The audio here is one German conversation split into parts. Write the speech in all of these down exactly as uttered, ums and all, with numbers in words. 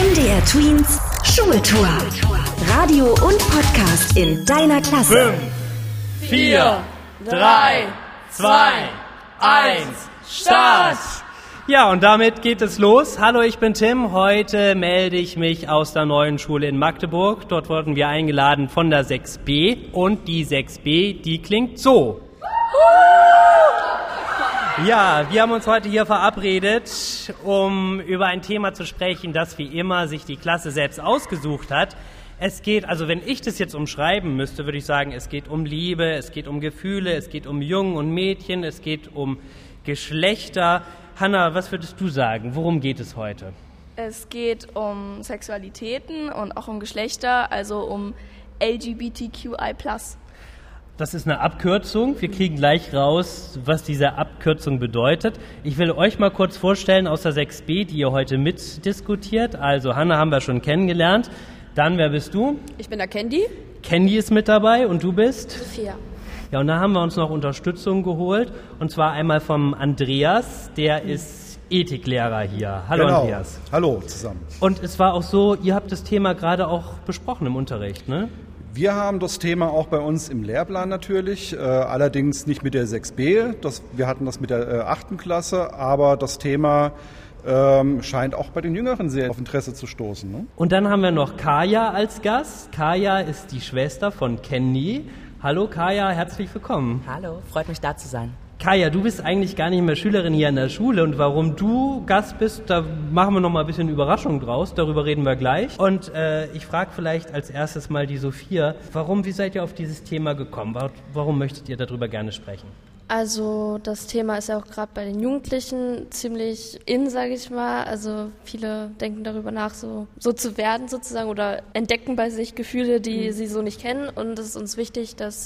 M D R Tweens Schultour. Radio und Podcast in deiner Klasse. fünf, vier, drei, zwei, eins, Start! Ja, und damit geht es los. Hallo, ich bin Tim. Heute melde ich mich aus der neuen Schule in Magdeburg. Dort wurden wir eingeladen von der sechs B. Und die sechs B, die klingt so. Ja, wir haben uns heute hier verabredet, um über ein Thema zu sprechen, das wie immer sich die Klasse selbst ausgesucht hat. Es geht, also wenn ich das jetzt umschreiben müsste, würde ich sagen, es geht um Liebe, es geht um Gefühle, es geht um Jungen und Mädchen, es geht um Geschlechter. Hanna, was würdest du sagen? Worum geht es heute? Es geht um Sexualitäten und auch um Geschlechter, also um L G B T Q I plus. Das ist eine Abkürzung. Wir kriegen gleich raus, was diese Abkürzung bedeutet. Ich will euch mal kurz vorstellen aus der sechs B, die ihr heute mitdiskutiert. Also Hanna haben wir schon kennengelernt. Dann, wer bist du? Ich bin der Candy. Candy ist mit dabei und du bist? Sophia. Ja, und da haben wir uns noch Unterstützung geholt. Und zwar einmal vom Andreas, der ist Ethiklehrer hier. Hallo genau. Andreas. Hallo zusammen. Und es war auch so, ihr habt das Thema gerade auch besprochen im Unterricht, ne? Wir haben das Thema auch bei uns im Lehrplan natürlich, äh, allerdings nicht mit der sechs B. Das, wir hatten das mit der äh, achten Klasse, aber das Thema ähm, scheint auch bei den Jüngeren sehr auf Interesse zu stoßen. Ne? Und dann haben wir noch Kaya als Gast. Kaya ist die Schwester von Candy. Hallo Kaya, herzlich willkommen. Hallo, freut mich da zu sein. Kaya, du bist eigentlich gar nicht mehr Schülerin hier in der Schule und warum du Gast bist, da machen wir noch mal ein bisschen Überraschung draus, darüber reden wir gleich. Und äh, ich frage vielleicht als erstes mal die Sophia, warum, wie seid ihr auf dieses Thema gekommen? Warum möchtet ihr darüber gerne sprechen? Also das Thema ist ja auch gerade bei den Jugendlichen ziemlich in, sage ich mal. Also viele denken darüber nach, so, so zu werden sozusagen oder entdecken bei sich Gefühle, die mhm. sie so nicht kennen. Und es ist uns wichtig, dass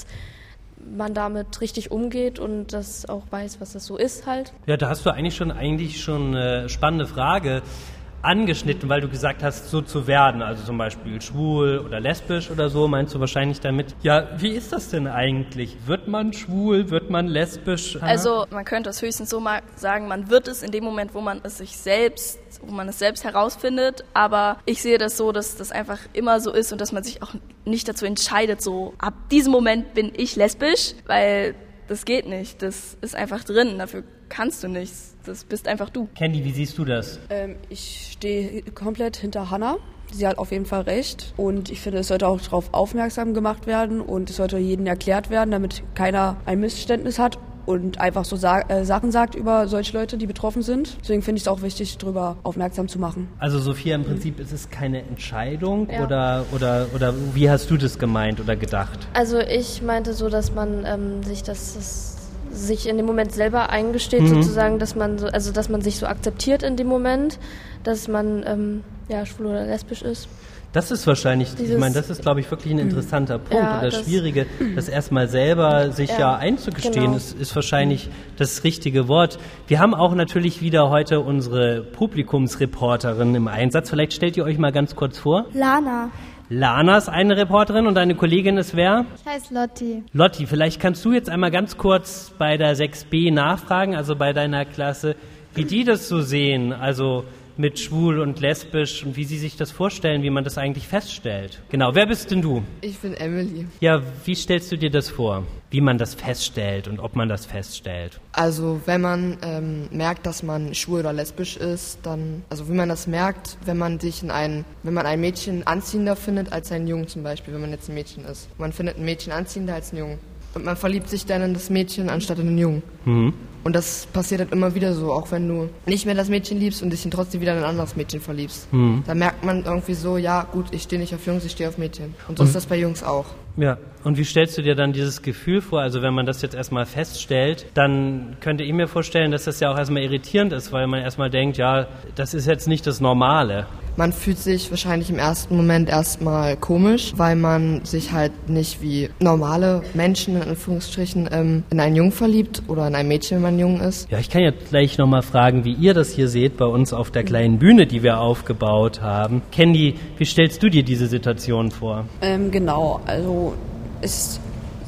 man damit richtig umgeht und das auch weiß, was das so ist halt. Ja, da hast du eigentlich schon eigentlich schon eine spannende Frage angeschnitten, weil du gesagt hast, so zu werden, also zum Beispiel schwul oder lesbisch oder so, meinst du wahrscheinlich damit. Ja, wie ist das denn eigentlich? Wird man schwul, wird man lesbisch? Also man könnte es höchstens so mal sagen, man wird es in dem Moment, wo man es sich selbst, wo man es selbst herausfindet, aber ich sehe das so, dass das einfach immer so ist und dass man sich auch nicht dazu entscheidet, so ab diesem Moment bin ich lesbisch, weil das geht nicht, das ist einfach drin, dafür kannst du nichts. Das bist einfach du. Candy, wie siehst du das? Ähm, ich stehe komplett hinter Hanna. Sie hat auf jeden Fall recht. Und ich finde, es sollte auch darauf aufmerksam gemacht werden und es sollte jedem erklärt werden, damit keiner ein Missverständnis hat und einfach so sa- äh, Sachen sagt über solche Leute, die betroffen sind. Deswegen finde ich es auch wichtig, darüber aufmerksam zu machen. Also Sophia, im Prinzip ist es keine Entscheidung Ja. oder, oder, oder wie hast du das gemeint oder gedacht? Also ich meinte so, dass man ähm, sich das, das sich in dem Moment selber eingesteht, Mhm. sozusagen, dass man so, also dass man sich so akzeptiert in dem Moment, dass man ähm, ja schwul oder lesbisch ist. Das ist wahrscheinlich, Dieses, ich meine, das ist, glaube ich, wirklich ein interessanter Punkt. Ja, und das, das Schwierige, das erstmal selber sich ja, Ja, einzugestehen, genau. ist, ist wahrscheinlich das richtige Wort. Wir haben auch natürlich wieder heute unsere Publikumsreporterin im Einsatz. Vielleicht stellt ihr euch mal ganz kurz vor. Lana. Lana ist eine Reporterin und deine Kollegin ist wer? Ich heiße Lotti. Lotti, vielleicht kannst du jetzt einmal ganz kurz bei der sechs B nachfragen, also bei deiner Klasse, wie die das so sehen, also mit schwul und lesbisch und wie sie sich das vorstellen, wie man das eigentlich feststellt. Genau, wer bist denn du? Ich bin Emily. Ja, wie stellst du dir das vor, wie man das feststellt und ob man das feststellt? Also wenn man ähm, merkt, dass man schwul oder lesbisch ist, dann, also wie man das merkt, wenn man sich in ein, wenn man ein Mädchen anziehender findet als einen Jungen zum Beispiel, wenn man jetzt ein Mädchen ist. Man findet ein Mädchen anziehender als einen Jungen. Und man verliebt sich dann in das Mädchen anstatt in den Jungen. Mhm. Und das passiert halt immer wieder so, auch wenn du nicht mehr das Mädchen liebst und dich dann trotzdem wieder in ein anderes Mädchen verliebst. Mhm. Da merkt man irgendwie so, ja gut, ich stehe nicht auf Jungs, ich stehe auf Mädchen. Und so Und- ist das bei Jungs auch. Ja, und wie stellst du dir dann dieses Gefühl vor? Also wenn man das jetzt erstmal feststellt, dann könnte ich mir vorstellen, dass das ja auch erstmal irritierend ist, weil man erstmal denkt, ja, das ist jetzt nicht das Normale. Man fühlt sich wahrscheinlich im ersten Moment erstmal komisch, weil man sich halt nicht wie normale Menschen in Anführungsstrichen ähm, in einen Jungen verliebt oder in ein Mädchen, wenn man jung ist. Ja, ich kann ja gleich nochmal fragen, wie ihr das hier seht bei uns auf der kleinen Bühne, die wir aufgebaut haben. Candy, wie stellst du dir diese Situation vor? Ähm, genau, also es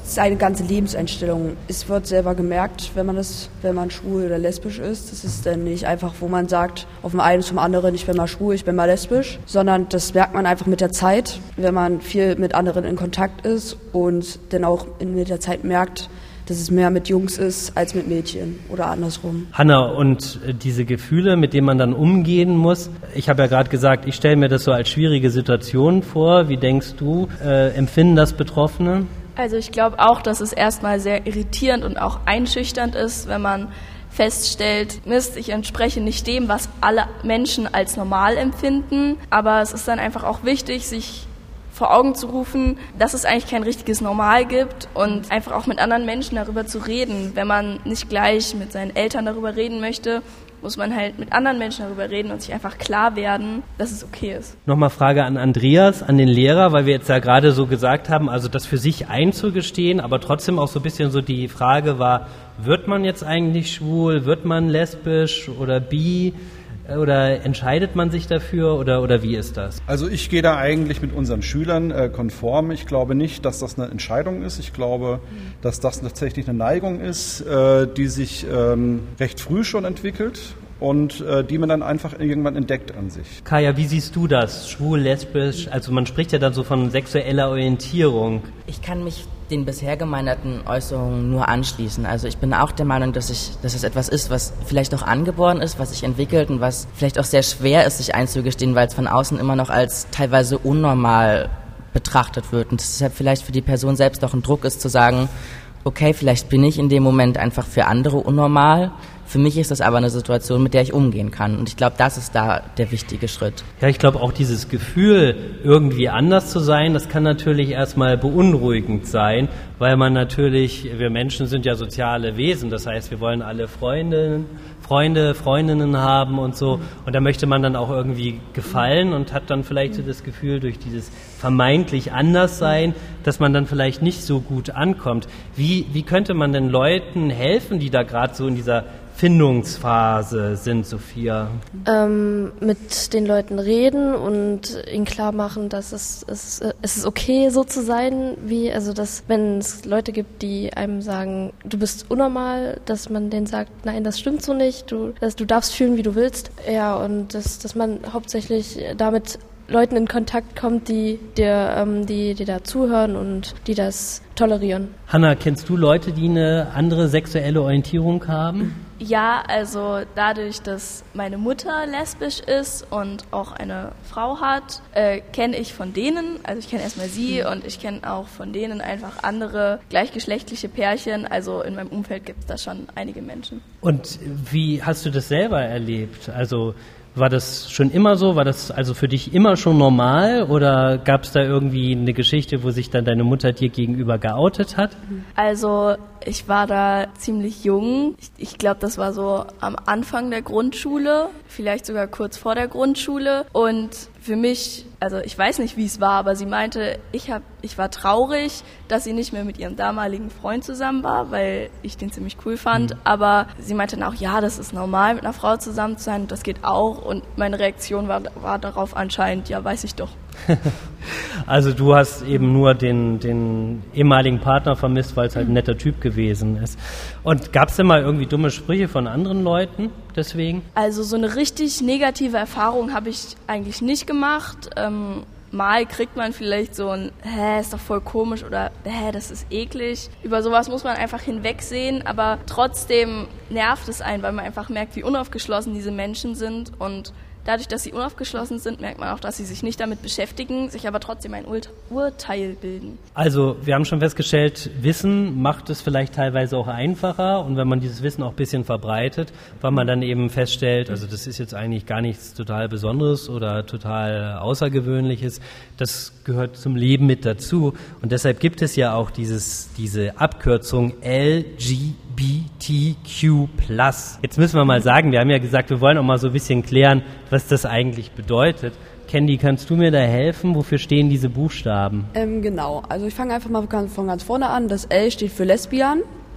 seine ganze Lebenseinstellung. Es wird selber gemerkt, wenn man das, wenn man schwul oder lesbisch ist. Das ist dann nicht einfach, wo man sagt, auf dem einen zum anderen, ich bin mal schwul, ich bin mal lesbisch, sondern das merkt man einfach mit der Zeit, wenn man viel mit anderen in Kontakt ist und dann auch mit der Zeit merkt, dass es mehr mit Jungs ist als mit Mädchen oder andersrum. Hanna, und diese Gefühle, mit denen man dann umgehen muss, ich habe ja gerade gesagt, ich stelle mir das so als schwierige Situation vor. Wie denkst du, äh, empfinden das Betroffene? Also ich glaube auch, dass es erstmal sehr irritierend und auch einschüchternd ist, wenn man feststellt, Mist, ich entspreche nicht dem, was alle Menschen als normal empfinden, aber es ist dann einfach auch wichtig, sich vor Augen zu rufen, dass es eigentlich kein richtiges Normal gibt und einfach auch mit anderen Menschen darüber zu reden. Wenn man nicht gleich mit seinen Eltern darüber reden möchte, muss man halt mit anderen Menschen darüber reden und sich einfach klar werden, dass es okay ist. Nochmal Frage an Andreas, an den Lehrer, weil wir jetzt ja gerade so gesagt haben, also das für sich einzugestehen, aber trotzdem auch so ein bisschen so die Frage war, wird man jetzt eigentlich schwul, wird man lesbisch oder bi? Oder entscheidet man sich dafür oder, oder wie ist das? Also ich gehe da eigentlich mit unseren Schülern äh, konform. Ich glaube nicht, dass das eine Entscheidung ist. Ich glaube, dass das tatsächlich eine Neigung ist, äh, die sich ähm, recht früh schon entwickelt und äh, die man dann einfach irgendwann entdeckt an sich. Kaya, wie siehst du das? Schwul, lesbisch? Also man spricht ja dann so von sexueller Orientierung. Ich kann mich den bisher gemeinerten Äußerungen nur anschließen. Also ich bin auch der Meinung, dass ich, dass es etwas ist, was vielleicht auch angeboren ist, was sich entwickelt und was vielleicht auch sehr schwer ist, sich einzugestehen, weil es von außen immer noch als teilweise unnormal betrachtet wird und deshalb vielleicht für die Person selbst auch ein Druck ist, zu sagen, okay, vielleicht bin ich in dem Moment einfach für andere unnormal. Für mich ist das aber eine Situation, mit der ich umgehen kann. Und ich glaube, das ist da der wichtige Schritt. Ja, ich glaube auch dieses Gefühl, irgendwie anders zu sein, das kann natürlich erstmal beunruhigend sein, weil man natürlich, wir Menschen sind ja soziale Wesen, das heißt, wir wollen alle Freundinnen, Freunde, Freundinnen haben und so. Und da möchte man dann auch irgendwie gefallen und hat dann vielleicht so das Gefühl, durch dieses vermeintlich Anderssein, dass man dann vielleicht nicht so gut ankommt. Wie, wie könnte man denn Leuten helfen, die da gerade so in dieser Findungsphase sind, Sophia? Ähm, mit den Leuten reden und ihnen klar machen, dass es, es, es ist okay, so zu sein, wie, also dass, wenn es Leute gibt, die einem sagen, du bist unnormal, dass man denen sagt, nein, das stimmt so nicht, du, dass, du darfst fühlen, wie du willst. Ja, und das, dass man hauptsächlich damit Leuten in Kontakt kommt, die dir, ähm, die, die da zuhören und die das tolerieren. Hanna, kennst du Leute, die eine andere sexuelle Orientierung haben? Ja, also dadurch, dass meine Mutter lesbisch ist und auch eine Frau hat, äh, kenne ich von denen, also ich kenne erstmal sie und ich kenne auch von denen einfach andere gleichgeschlechtliche Pärchen. Also in meinem Umfeld gibt es da schon einige Menschen. Und wie hast du das selber erlebt? Also war das schon immer so? War das also für dich immer schon normal oder gab es da irgendwie eine Geschichte, wo sich dann deine Mutter dir gegenüber geoutet hat? Also ich war da ziemlich jung. Ich, ich glaube, das war so am Anfang der Grundschule, vielleicht sogar kurz vor der Grundschule. Und für mich, also ich weiß nicht, wie es war, aber sie meinte, ich, hab, ich war traurig, dass sie nicht mehr mit ihrem damaligen Freund zusammen war, weil ich den ziemlich cool fand. Mhm. Aber sie meinte dann auch, ja, das ist normal, mit einer Frau zusammen zu sein, das geht auch. Und meine Reaktion war, war darauf anscheinend, ja, weiß ich doch. Also du hast eben nur den, den ehemaligen Partner vermisst, weil es halt ein netter Typ gewesen ist. Und gab es denn mal irgendwie dumme Sprüche von anderen Leuten deswegen? Also so eine richtig negative Erfahrung habe ich eigentlich nicht gemacht. Ähm, mal kriegt man vielleicht so ein, hä, ist doch voll komisch oder hä, das ist eklig. Über sowas muss man einfach hinwegsehen, aber trotzdem nervt es einen, weil man einfach merkt, wie unaufgeschlossen diese Menschen sind und dadurch, dass sie unaufgeschlossen sind, merkt man auch, dass sie sich nicht damit beschäftigen, sich aber trotzdem ein Ur- Urteil bilden. Also wir haben schon festgestellt, Wissen macht es vielleicht teilweise auch einfacher und wenn man dieses Wissen auch ein bisschen verbreitet, weil man dann eben feststellt, also das ist jetzt eigentlich gar nichts total Besonderes oder total Außergewöhnliches, das gehört zum Leben mit dazu und deshalb gibt es ja auch dieses, diese Abkürzung L G B T Q plus. Jetzt müssen wir mal sagen, wir haben ja gesagt, wir wollen auch mal so ein bisschen klären, was das eigentlich bedeutet. Candy, kannst du mir da helfen? Wofür stehen diese Buchstaben? Ähm, genau, also ich fange einfach mal von ganz vorne an. Das L steht für Lesbian,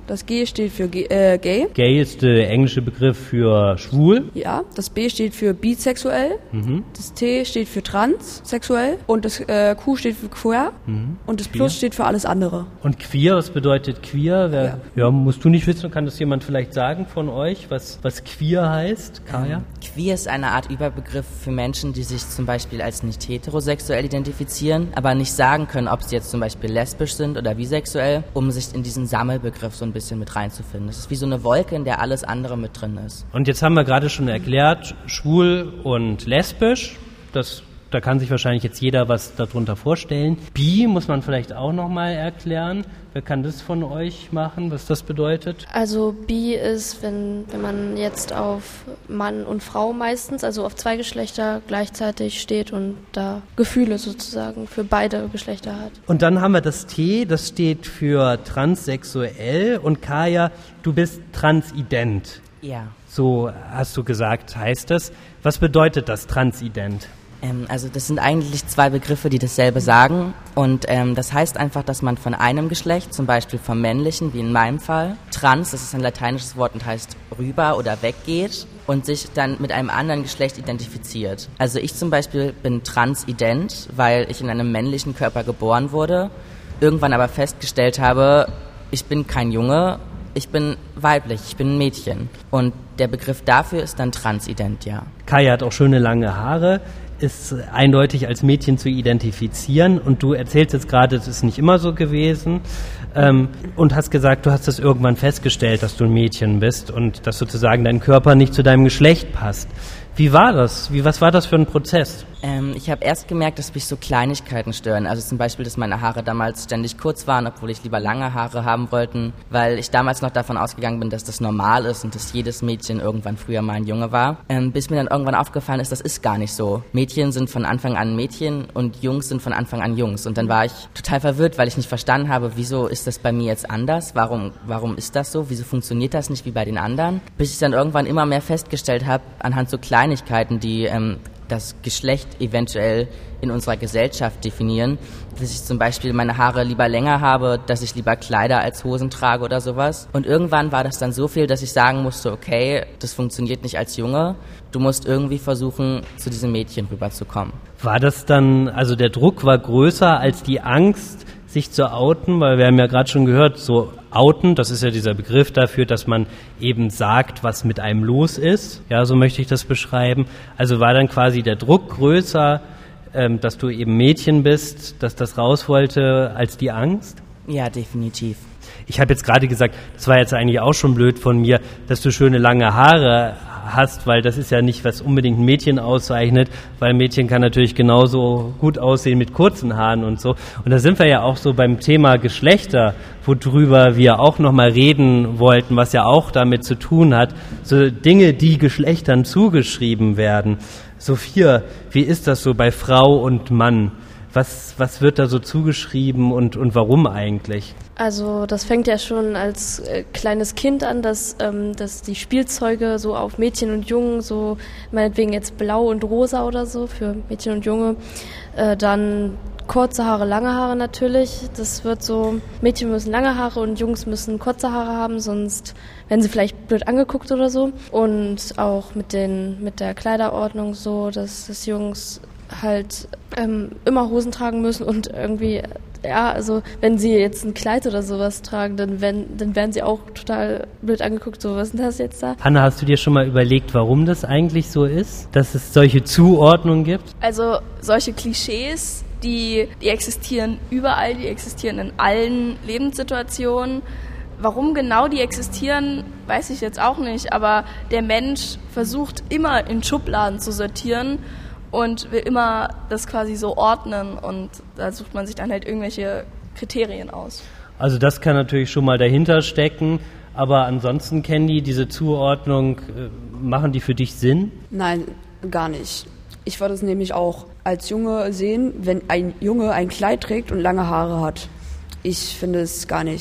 Das G steht für G- äh, gay. Gay ist der englische Begriff für schwul. Ja, das B steht für bisexuell. Mhm. Das T steht für transsexuell. Und das äh, Q steht für queer. Mhm. Und das Plus steht für alles andere. Und queer, was bedeutet queer? Wer, Ja. ja, musst du nicht wissen, kann das jemand vielleicht sagen von euch, was, was queer heißt? Kaya? Ähm, queer ist eine Art Überbegriff für Menschen, die sich zum Beispiel als nicht heterosexuell identifizieren, aber nicht sagen können, ob sie jetzt zum Beispiel lesbisch sind oder bisexuell, um sich in diesen Sammelbegriff so ein bisschen mit reinzufinden. Das ist wie so eine Wolke, in der alles andere mit drin ist. Und jetzt haben wir gerade schon erklärt, schwul und lesbisch, das, da kann sich wahrscheinlich jetzt jeder was darunter vorstellen. Bi muss man vielleicht auch nochmal erklären. Wer kann das von euch machen, was das bedeutet? Also bi ist, wenn, wenn man jetzt auf Mann und Frau meistens, also auf zwei Geschlechter gleichzeitig steht und da Gefühle sozusagen für beide Geschlechter hat. Und dann haben wir das T, das steht für transsexuell. Und Kaya, du bist transident. Ja. So hast du gesagt, heißt das. Was bedeutet das, transident? Ähm, also das sind eigentlich zwei Begriffe, die dasselbe sagen. Und ähm, das heißt einfach, dass man von einem Geschlecht, zum Beispiel vom männlichen, wie in meinem Fall, trans, das ist ein lateinisches Wort und heißt rüber oder weggeht und sich dann mit einem anderen Geschlecht identifiziert. Also ich zum Beispiel bin transident, weil ich in einem männlichen Körper geboren wurde, irgendwann aber festgestellt habe, ich bin kein Junge, ich bin weiblich, ich bin ein Mädchen. Und der Begriff dafür ist dann transident, ja. Kaya hat auch schöne lange Haare, ist eindeutig als Mädchen zu identifizieren. Und du erzählst jetzt gerade, es ist nicht immer so gewesen. Ähm, und hast gesagt, du hast das irgendwann festgestellt, dass du ein Mädchen bist und dass sozusagen dein Körper nicht zu deinem Geschlecht passt. Wie war das? Wie, was war das für ein Prozess? Ähm, ich habe erst gemerkt, dass mich so Kleinigkeiten stören. Also zum Beispiel, dass meine Haare damals ständig kurz waren, obwohl ich lieber lange Haare haben wollte, weil ich damals noch davon ausgegangen bin, dass das normal ist und dass jedes Mädchen irgendwann früher mal ein Junge war. Ähm, bis mir dann irgendwann aufgefallen ist, das ist gar nicht so. Mädchen sind von Anfang an Mädchen und Jungs sind von Anfang an Jungs. Und dann war ich total verwirrt, weil ich nicht verstanden habe, wieso ist das bei mir jetzt anders? Warum, warum ist das so? Wieso funktioniert das nicht wie bei den anderen? Bis ich dann irgendwann immer mehr festgestellt habe, anhand so Kleinigkeiten, die ähm, das Geschlecht eventuell in unserer Gesellschaft definieren, dass ich zum Beispiel meine Haare lieber länger habe, dass ich lieber Kleider als Hosen trage oder sowas. Und irgendwann war das dann so viel, dass ich sagen musste, okay, das funktioniert nicht als Junge, du musst irgendwie versuchen, zu diesem Mädchen rüberzukommen. War das dann, also der Druck war größer als die Angst, sich zu outen, weil wir haben ja gerade schon gehört, so outen, das ist ja dieser Begriff dafür, dass man eben sagt, was mit einem los ist, ja, so möchte ich das beschreiben. Also war dann quasi der Druck größer, ähm, dass du eben Mädchen bist, dass das raus wollte, als die Angst? Ja, definitiv. Ich habe jetzt gerade gesagt, das war jetzt eigentlich auch schon blöd von mir, dass du schöne lange Haare hast, weil das ist ja nicht, was unbedingt ein Mädchen auszeichnet, weil ein Mädchen kann natürlich genauso gut aussehen mit kurzen Haaren und so. Und da sind wir ja auch so beim Thema Geschlechter, worüber wir auch nochmal reden wollten, was ja auch damit zu tun hat, so Dinge, die Geschlechtern zugeschrieben werden. Sophia, wie ist das so bei Frau und Mann? Was, was wird da so zugeschrieben und, und warum eigentlich? Also das fängt ja schon als äh, kleines Kind an, dass, ähm, dass die Spielzeuge so auf Mädchen und Jungen, so meinetwegen jetzt blau und rosa oder so für Mädchen und Junge, äh, dann kurze Haare, lange Haare natürlich. Das wird so, Mädchen müssen lange Haare und Jungs müssen kurze Haare haben, sonst werden sie vielleicht blöd angeguckt oder so. Und auch mit, den, mit der Kleiderordnung so, dass, dass Jungs halt ähm, immer Hosen tragen müssen und irgendwie, ja, also wenn sie jetzt ein Kleid oder sowas tragen, dann werden, dann werden sie auch total blöd angeguckt, so, was ist denn das jetzt da? Hanna, hast du dir schon mal überlegt, warum das eigentlich so ist, dass es solche Zuordnungen gibt? Also solche Klischees, die, die existieren überall, die existieren in allen Lebenssituationen. Warum genau die existieren, weiß ich jetzt auch nicht, aber der Mensch versucht immer in Schubladen zu sortieren und will immer das quasi so ordnen und da sucht man sich dann halt irgendwelche Kriterien aus. Also das kann natürlich schon mal dahinter stecken, aber ansonsten, Candy, diese Zuordnung, machen die für dich Sinn? Nein, gar nicht. Ich würde es nämlich auch als Junge sehen, wenn ein Junge ein Kleid trägt und lange Haare hat. Ich finde es gar nicht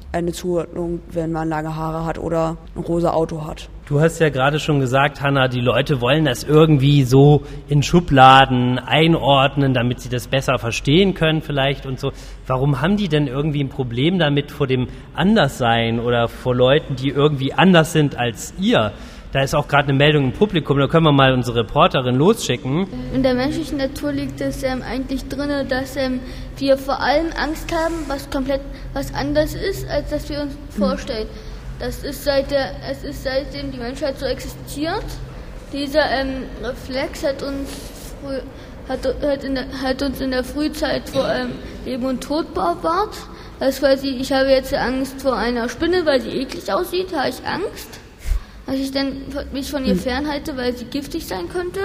eine Zuordnung, wenn man lange Haare hat oder ein rosa Auto hat. Du hast ja gerade schon gesagt, Hanna, die Leute wollen das irgendwie so in Schubladen einordnen, damit sie das besser verstehen können vielleicht und so. Warum haben die denn irgendwie ein Problem damit vor dem Anderssein oder vor Leuten, die irgendwie anders sind als ihr? Da ist auch gerade eine Meldung im Publikum, da können wir mal unsere Reporterin losschicken. In der menschlichen Natur liegt es ähm, eigentlich drin, dass ähm, wir vor allem Angst haben, was komplett was anders ist, als das wir uns vorstellen. Das ist seit der, es ist seitdem die Menschheit so existiert. Dieser ähm, Reflex hat uns, früh, hat, hat, in der, hat uns in der Frühzeit vor ähm, Leben und Tod bewahrt. Das quasi, ich habe jetzt Angst vor einer Spinne, weil sie eklig aussieht, habe ich Angst. Dass ich dann mich von ihr fernhalte, weil sie giftig sein könnte.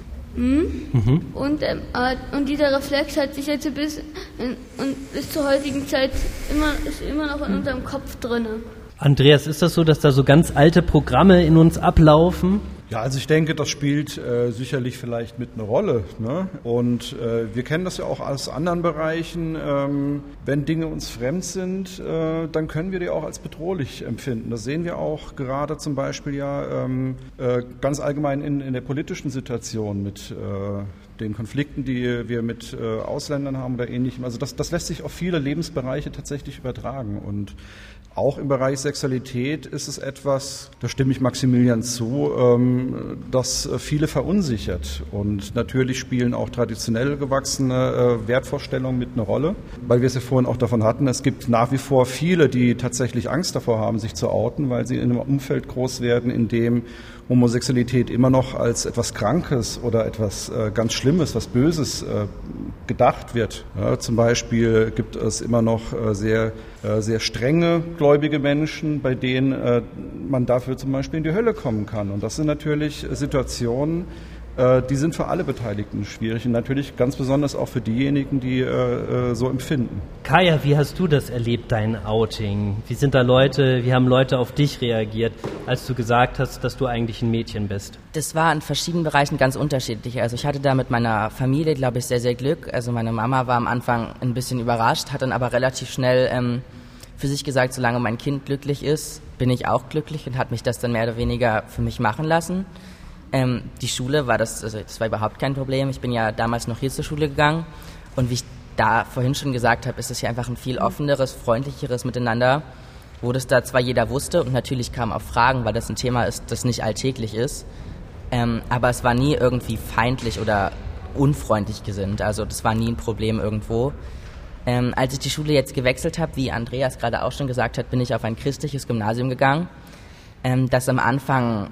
Mhm. Mhm. Und, ähm, und dieser Reflex hat sich jetzt bis, in, und bis zur heutigen Zeit immer, ist immer noch in unserem Kopf drin. Andreas, ist das so, dass da so ganz alte Programme in uns ablaufen? Ja, also ich denke, das spielt äh, sicherlich vielleicht mit eine Rolle. Ne? Und äh, wir kennen das ja auch aus anderen Bereichen. Ähm, wenn Dinge uns fremd sind, äh, dann können wir die auch als bedrohlich empfinden. Das sehen wir auch gerade zum Beispiel ja ähm, äh, ganz allgemein in, in der politischen Situation mit äh, den Konflikten, die wir mit äh, Ausländern haben oder Ähnlichem. Also das, das lässt sich auf viele Lebensbereiche tatsächlich übertragen. Und auch im Bereich Sexualität ist es etwas, da stimme ich Maximilian zu, ähm, das viele verunsichert. Und natürlich spielen auch traditionell gewachsene äh, Wertvorstellungen mit eine Rolle, weil wir es ja vorhin auch davon hatten, es gibt nach wie vor viele, die tatsächlich Angst davor haben, sich zu outen, weil sie in einem Umfeld groß werden, in dem Homosexualität immer noch als etwas Krankes oder etwas äh, ganz Schlimmes, was Böses äh, gedacht wird. Ja, zum Beispiel gibt es immer noch äh, sehr, äh, sehr strenge gläubige Menschen, bei denen äh, man dafür zum Beispiel in die Hölle kommen kann. Und das sind natürlich Situationen, äh, die sind für alle Beteiligten schwierig und natürlich ganz besonders auch für diejenigen, die äh, so empfinden. Kaya, wie hast du das erlebt, dein Outing? Wie sind da Leute, wie haben Leute auf dich reagiert, als du gesagt hast, dass du eigentlich ein Mädchen bist? Das war in verschiedenen Bereichen ganz unterschiedlich. Also ich hatte da mit meiner Familie, glaube ich, sehr, sehr Glück. Also meine Mama war am Anfang ein bisschen überrascht, hat dann aber relativ schnell ähm, für sich gesagt, solange mein Kind glücklich ist, bin ich auch glücklich und hat mich das dann mehr oder weniger für mich machen lassen. Ähm, die Schule war das, also das war überhaupt kein Problem. Ich bin ja damals noch hier zur Schule gegangen und wie ich da vorhin schon gesagt habe, ist es hier einfach ein viel offeneres, freundlicheres Miteinander, wo das da zwar jeder wusste und natürlich kamen auch Fragen, weil das ein Thema ist, das nicht alltäglich ist, ähm, aber es war nie irgendwie feindlich oder unfreundlich gesinnt, also das war nie ein Problem irgendwo. Ähm, als ich die Schule jetzt gewechselt habe, wie Andreas gerade auch schon gesagt hat, bin ich auf ein christliches Gymnasium gegangen, ähm, das am Anfang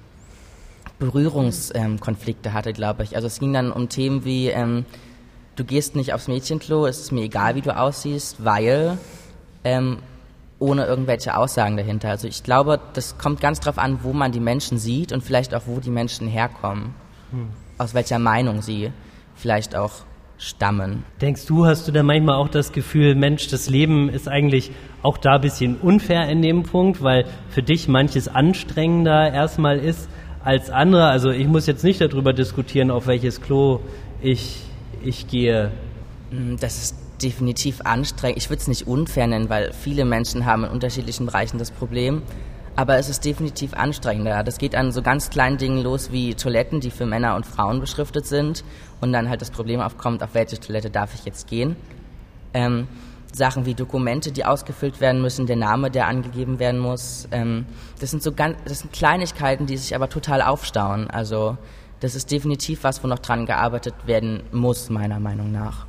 Berührungskonflikte ähm, hatte, glaube ich. Also es ging dann um Themen wie, ähm, du gehst nicht aufs Mädchenklo, es ist mir egal, wie du aussiehst, weil, ähm, ohne irgendwelche Aussagen dahinter. Also ich glaube, das kommt ganz drauf an, wo man die Menschen sieht und vielleicht auch, wo die Menschen herkommen. Hm. Aus welcher Meinung sie vielleicht auch stammen. Denkst du, hast du da manchmal auch das Gefühl, Mensch, das Leben ist eigentlich auch da ein bisschen unfair in dem Punkt, weil für dich manches anstrengender erstmal ist als andere? Also ich muss jetzt nicht darüber diskutieren, auf welches Klo ich, ich gehe. Das ist definitiv anstrengend. Ich würde es nicht unfair nennen, weil viele Menschen haben in unterschiedlichen Bereichen das Problem. Aber es ist definitiv anstrengender. Das geht an so ganz kleinen Dingen los wie Toiletten, die für Männer und Frauen beschriftet sind. Und dann halt das Problem aufkommt, auf welche Toilette darf ich jetzt gehen. Ähm, Sachen wie Dokumente, die ausgefüllt werden müssen, der Name, der angegeben werden muss. Ähm, das sind so ganz, das sind Kleinigkeiten, die sich aber total aufstauen. Also das ist definitiv was, wo noch dran gearbeitet werden muss, meiner Meinung nach.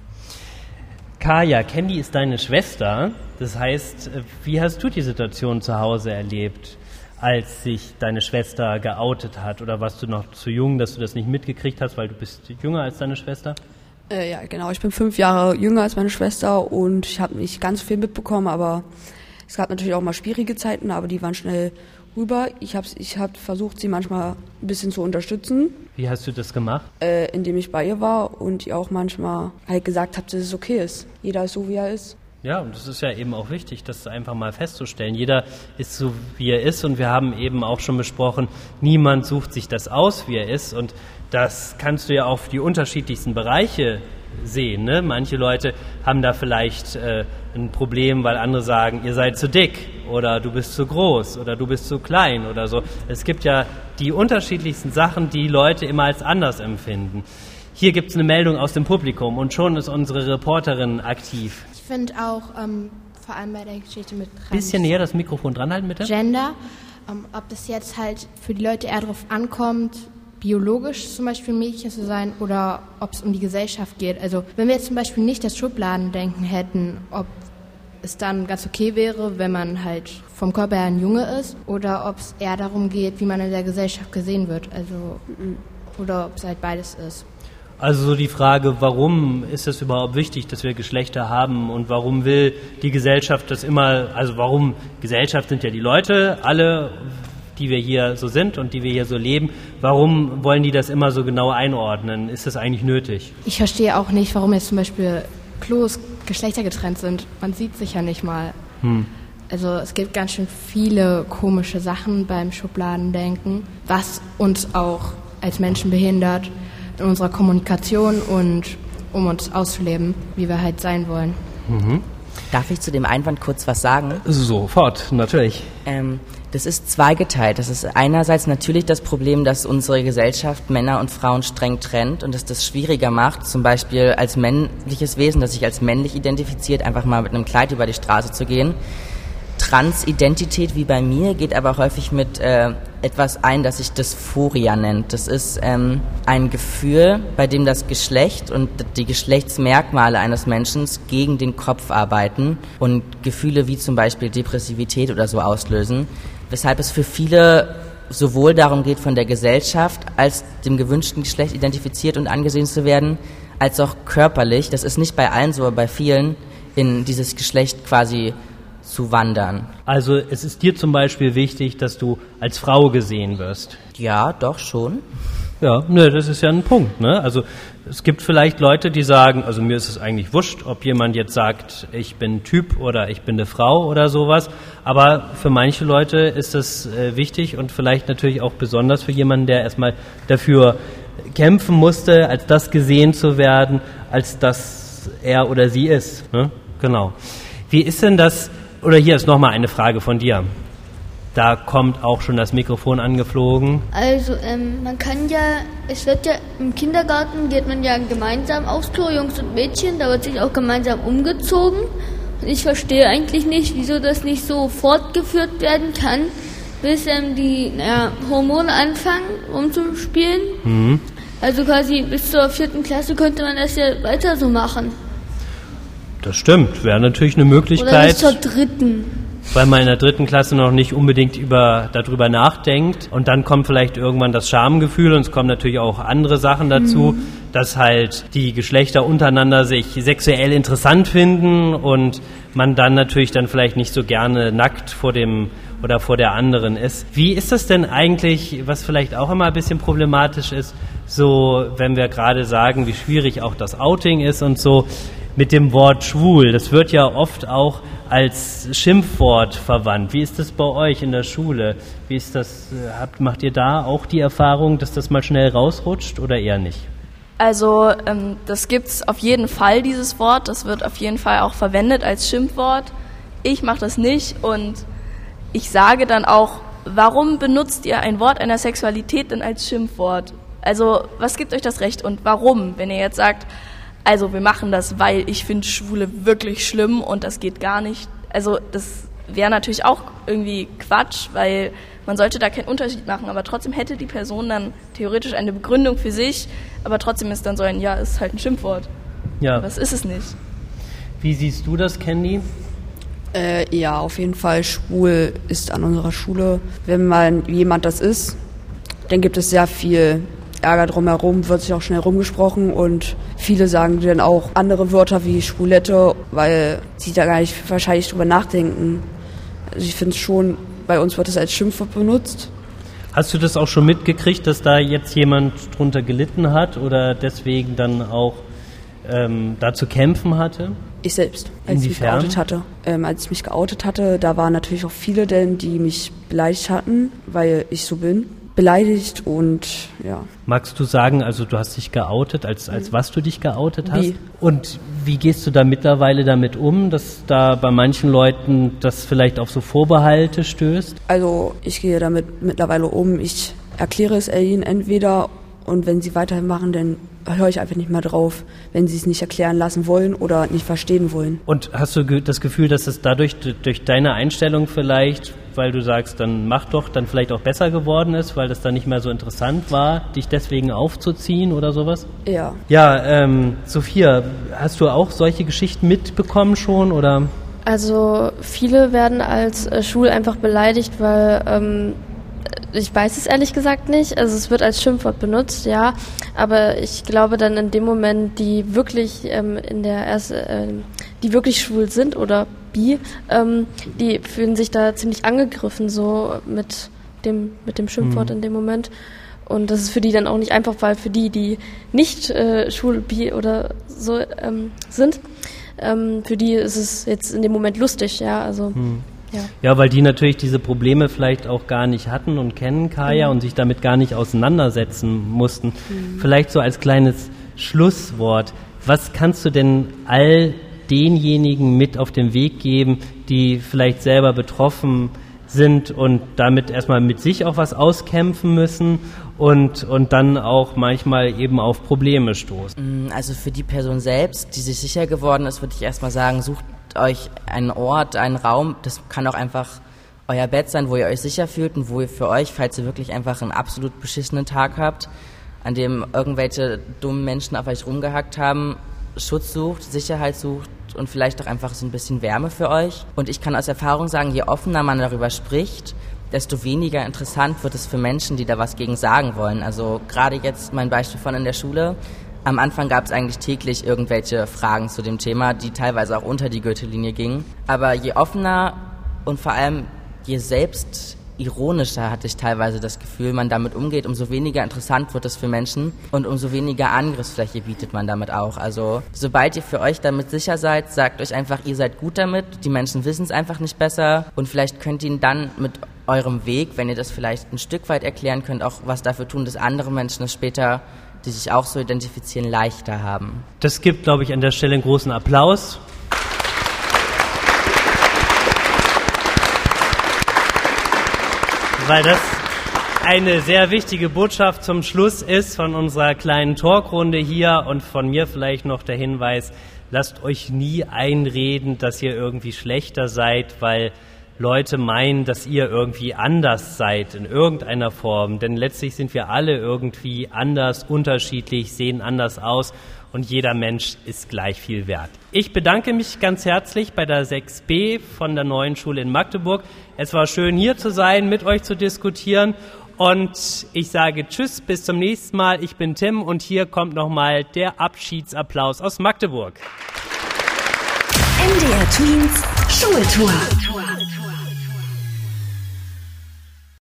Kaya, Candy ist deine Schwester. Das heißt, wie hast du die Situation zu Hause erlebt, als sich deine Schwester geoutet hat? Oder warst du noch zu jung, dass du das nicht mitgekriegt hast, weil du bist jünger als deine Schwester? Äh, ja, genau. Ich bin fünf Jahre jünger als meine Schwester und ich habe nicht ganz viel mitbekommen, aber es gab natürlich auch mal schwierige Zeiten, aber die waren schnell rüber. Ich habe ich hab versucht, sie manchmal ein bisschen zu unterstützen. Wie hast du das gemacht? Äh, indem ich bei ihr war und ihr auch manchmal halt gesagt habe, dass es okay ist. Jeder ist so, wie er ist. Ja, und das ist ja eben auch wichtig, das einfach mal festzustellen. Jeder ist so, wie er ist, und wir haben eben auch schon besprochen, niemand sucht sich das aus, wie er ist, und das kannst du ja auf die unterschiedlichsten Bereiche sehen. Ne? Manche Leute haben da vielleicht äh, ein Problem, weil andere sagen, ihr seid zu dick oder du bist zu groß oder du bist zu klein oder so. Es gibt ja die unterschiedlichsten Sachen, die Leute immer als anders empfinden. Hier gibt es eine Meldung aus dem Publikum und schon ist unsere Reporterin aktiv. Ich finde auch, ähm, vor allem bei der Geschichte mit Trans... Bisschen näher das Mikrofon dranhalten, bitte. Gender, ähm, ob das jetzt halt für die Leute eher darauf ankommt, biologisch zum Beispiel Mädchen zu sein oder ob es um die Gesellschaft geht. Also wenn wir jetzt zum Beispiel nicht das Schubladendenken hätten, ob es dann ganz okay wäre, wenn man halt vom Körper her ein Junge ist oder ob es eher darum geht, wie man in der Gesellschaft gesehen wird. Also oder ob es halt beides ist. Also so die Frage, warum ist es überhaupt wichtig, dass wir Geschlechter haben und warum will die Gesellschaft das immer, also warum, Gesellschaft sind ja die Leute, alle, die wir hier so sind und die wir hier so leben, warum wollen die das immer so genau einordnen? Ist das eigentlich nötig? Ich verstehe auch nicht, warum jetzt zum Beispiel Klos geschlechtergetrennt sind. Man sieht sich ja nicht mal. Hm. Also es gibt ganz schön viele komische Sachen beim Schubladendenken, was uns auch als Menschen behindert in unserer Kommunikation und um uns auszuleben, wie wir halt sein wollen. Mhm. Darf ich zu dem Einwand kurz was sagen? Sofort, natürlich. Ähm, das ist zweigeteilt. Das ist einerseits natürlich das Problem, dass unsere Gesellschaft Männer und Frauen streng trennt und dass das schwieriger macht, zum Beispiel als männliches Wesen, das sich als männlich identifiziert, einfach mal mit einem Kleid über die Straße zu gehen. Transidentität wie bei mir geht aber häufig mit äh, etwas ein, das sich Dysphoria nennt. Das ist ähm, ein Gefühl, bei dem das Geschlecht und die Geschlechtsmerkmale eines Menschen gegen den Kopf arbeiten und Gefühle wie zum Beispiel Depressivität oder so auslösen, weshalb es für viele sowohl darum geht, von der Gesellschaft als dem gewünschten Geschlecht identifiziert und angesehen zu werden, als auch körperlich, das ist nicht bei allen so, aber bei vielen, in dieses Geschlecht quasi zu wandern. Also es ist dir zum Beispiel wichtig, dass du als Frau gesehen wirst? Ja, doch schon. Ja, ne, das ist ja ein Punkt, ne? Also es gibt vielleicht Leute, die sagen, also mir ist es eigentlich wurscht, ob jemand jetzt sagt, ich bin Typ oder ich bin eine Frau oder sowas, aber für manche Leute ist das äh, wichtig und vielleicht natürlich auch besonders für jemanden, der erstmal dafür kämpfen musste, als das gesehen zu werden, als das er oder sie ist, ne? Genau. Wie ist denn das? Oder hier ist nochmal eine Frage von dir. Da kommt auch schon das Mikrofon angeflogen. Also ähm, man kann ja, es wird ja im Kindergarten geht man ja gemeinsam aufs Klo, Jungs und Mädchen, da wird sich auch gemeinsam umgezogen. Und ich verstehe eigentlich nicht, wieso das nicht so fortgeführt werden kann, bis ähm, die naja, Hormone anfangen umzuspielen. Mhm. Also quasi bis zur vierten Klasse könnte man das ja weiter so machen. Das stimmt, wäre natürlich eine Möglichkeit. Oder bis zur dritten. Weil man in der dritten Klasse noch nicht unbedingt über, darüber nachdenkt. Und dann kommt vielleicht irgendwann das Schamgefühl und es kommen natürlich auch andere Sachen dazu, mhm. dass halt die Geschlechter untereinander sich sexuell interessant finden und man dann natürlich dann vielleicht nicht so gerne nackt vor dem oder vor der anderen ist. Wie ist das denn eigentlich, was vielleicht auch immer ein bisschen problematisch ist, so wenn wir gerade sagen, wie schwierig auch das Outing ist und so, mit dem Wort schwul, das wird ja oft auch als Schimpfwort verwandt. Wie ist das bei euch in der Schule? Wie ist das, habt, macht ihr da auch die Erfahrung, dass das mal schnell rausrutscht oder eher nicht? Also ähm, das gibt's auf jeden Fall, dieses Wort. Das wird auf jeden Fall auch verwendet als Schimpfwort. Ich mache das nicht und ich sage dann auch, warum benutzt ihr ein Wort einer Sexualität denn als Schimpfwort? Also was gibt euch das Recht und warum? Wenn ihr jetzt sagt, also wir machen das, weil ich finde Schwule wirklich schlimm und das geht gar nicht. Also das wäre natürlich auch irgendwie Quatsch, weil man sollte da keinen Unterschied machen, aber trotzdem hätte die Person dann theoretisch eine Begründung für sich, aber trotzdem ist dann so ein, ja, ist halt ein Schimpfwort. Ja. Das ist es nicht. Wie siehst du das, Candy? Äh, ja, auf jeden Fall, schwul ist an unserer Schule. Wenn mal jemand das ist, dann gibt es sehr viel Ärger drumherum, wird sich auch schnell rumgesprochen und viele sagen dann auch andere Wörter wie Schwulette, weil sie da gar nicht wahrscheinlich drüber nachdenken. Also ich finde es schon, bei uns wird es als Schimpfwort benutzt. Hast du das auch schon mitgekriegt, dass da jetzt jemand drunter gelitten hat oder deswegen dann auch ähm, da zu kämpfen hatte? Ich selbst, als ich mich geoutet hatte. Ähm, als ich mich geoutet hatte, da waren natürlich auch viele denn, die mich beleidigt hatten, weil ich so bin. Beleidigt und ja. Magst du sagen, also du hast dich geoutet, als, als was du dich geoutet hast? Wie? Und wie gehst du da mittlerweile damit um, dass da bei manchen Leuten das vielleicht auf so Vorbehalte stößt? Also ich gehe damit mittlerweile um, ich erkläre es ihnen entweder und wenn sie weiterhin machen, dann höre ich einfach nicht mehr drauf, wenn sie es nicht erklären lassen wollen oder nicht verstehen wollen. Und hast du ge- das Gefühl, dass es dadurch, durch deine Einstellung vielleicht, weil du sagst, dann mach doch, dann vielleicht auch besser geworden ist, weil das dann nicht mehr so interessant war, dich deswegen aufzuziehen oder sowas? Ja. Ja, ähm, Sophia, hast du auch solche Geschichten mitbekommen schon, oder? Also viele werden als äh, schwul einfach beleidigt, weil ähm, ich weiß es ehrlich gesagt nicht. Also es wird als Schimpfwort benutzt, ja. Aber ich glaube dann in dem Moment, die wirklich ähm, in der erste, äh, die wirklich schwul sind oder bi, ähm, die fühlen sich da ziemlich angegriffen so mit dem mit dem Schimpfwort mhm. in dem Moment. Und das ist für die dann auch nicht einfach, weil für die, die nicht äh, schwul, bi oder so ähm, sind, ähm, für die ist es jetzt in dem Moment lustig, ja. Also mhm. Ja. ja, weil die natürlich diese Probleme vielleicht auch gar nicht hatten und kennen, Kaya, mhm. und sich damit gar nicht auseinandersetzen mussten. Mhm. Vielleicht so als kleines Schlusswort. Was kannst du denn all denjenigen mit auf den Weg geben, die vielleicht selber betroffen sind und damit erstmal mit sich auch was auskämpfen müssen und, und dann auch manchmal eben auf Probleme stoßen? Also für die Person selbst, die sich sicher geworden ist, würde ich erstmal sagen, sucht euch einen Ort, einen Raum, das kann auch einfach euer Bett sein, wo ihr euch sicher fühlt und wo ihr für euch, falls ihr wirklich einfach einen absolut beschissenen Tag habt, an dem irgendwelche dummen Menschen auf euch rumgehackt haben, Schutz sucht, Sicherheit sucht und vielleicht auch einfach so ein bisschen Wärme für euch. Und ich kann aus Erfahrung sagen, je offener man darüber spricht, desto weniger interessant wird es für Menschen, die da was gegen sagen wollen. Also gerade jetzt mein Beispiel von in der Schule. Am Anfang gab es eigentlich täglich irgendwelche Fragen zu dem Thema, die teilweise auch unter die Gürtellinie gingen. Aber je offener und vor allem je selbstironischer, hatte ich teilweise das Gefühl, man damit umgeht, umso weniger interessant wird es für Menschen und umso weniger Angriffsfläche bietet man damit auch. Also sobald ihr für euch damit sicher seid, sagt euch einfach, ihr seid gut damit, die Menschen wissen es einfach nicht besser und vielleicht könnt ihr dann mit eurem Weg, wenn ihr das vielleicht ein Stück weit erklären könnt, auch was dafür tun, dass andere Menschen es später, die sich auch so identifizieren, leichter haben. Das gibt, glaube ich, an der Stelle einen großen Applaus. Weil das eine sehr wichtige Botschaft zum Schluss ist von unserer kleinen Talkrunde hier und von mir vielleicht noch der Hinweis, lasst euch nie einreden, dass ihr irgendwie schlechter seid, weil Leute meinen, dass ihr irgendwie anders seid in irgendeiner Form, denn letztlich sind wir alle irgendwie anders, unterschiedlich, sehen anders aus und jeder Mensch ist gleich viel wert. Ich bedanke mich ganz herzlich bei der sechs b von der Neuen Schule in Magdeburg. Es war schön, hier zu sein, mit euch zu diskutieren und ich sage Tschüss, bis zum nächsten Mal. Ich bin Tim und hier kommt nochmal der Abschiedsapplaus aus Magdeburg. M D R Tweens Schultour.